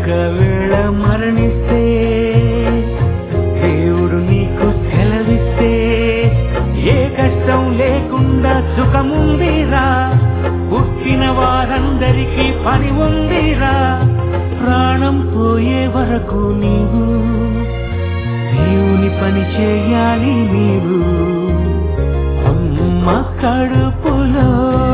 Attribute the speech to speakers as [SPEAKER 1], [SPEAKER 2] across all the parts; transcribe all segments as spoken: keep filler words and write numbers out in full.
[SPEAKER 1] ఒకవేళ మరణిస్తే దేవుడు నీకు సెలవిస్తే ఏ కష్టం లేకుండా సుఖముందిరా, పుట్టిన వారందరికీ పని ఉందిరా. ప్రాణం పోయే వరకు నీవు దేవుని పని చేయాలి. నీవు అమ్మ కడుపులో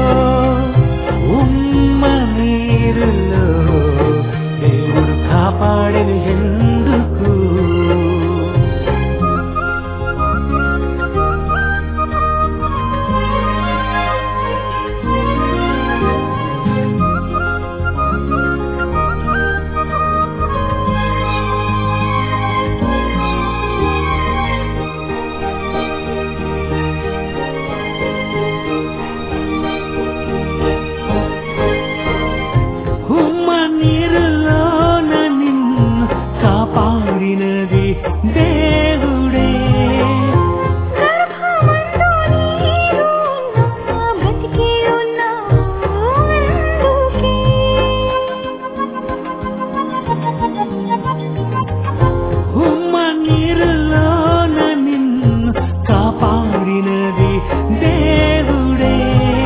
[SPEAKER 1] ఉమ్మ నీరులో దేవుడు కాపాడని ఎందుకు? దేవుడే ఉమ్మ నీరులోన నిన్ను కాపాడినది దేవుడే.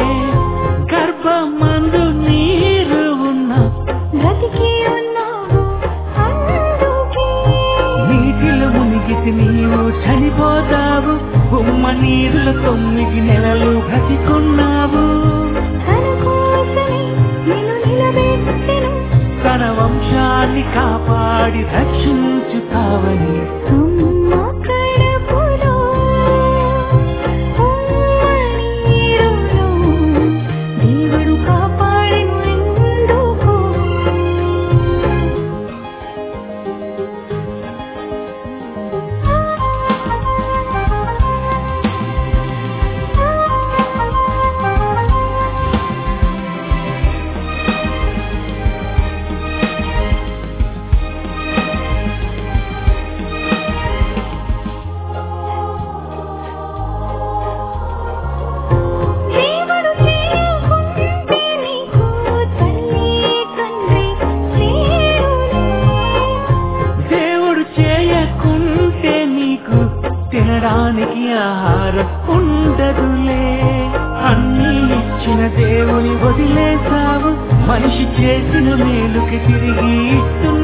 [SPEAKER 1] గర్భమందు నీరు ఉన్న బ్రతికి ఉన్నావు అందుకే. నీటిలో మునిగితే నీవు చనిపోతావు, ఉమ్మ నీరులో తొమ్మిది నెలలు బ్రతికున్నావు. తన వంశాన్ని కాపాడి రక్షించుతావని దేవుడు కాపాడను ఎందుకు? తినడానికి ఆహారం ఉండదులే, అన్నీ ఇచ్చిన దేవుని వదిలేసావు. మనిషి చేసిన మేలుకి తిరిగి ఇస్తు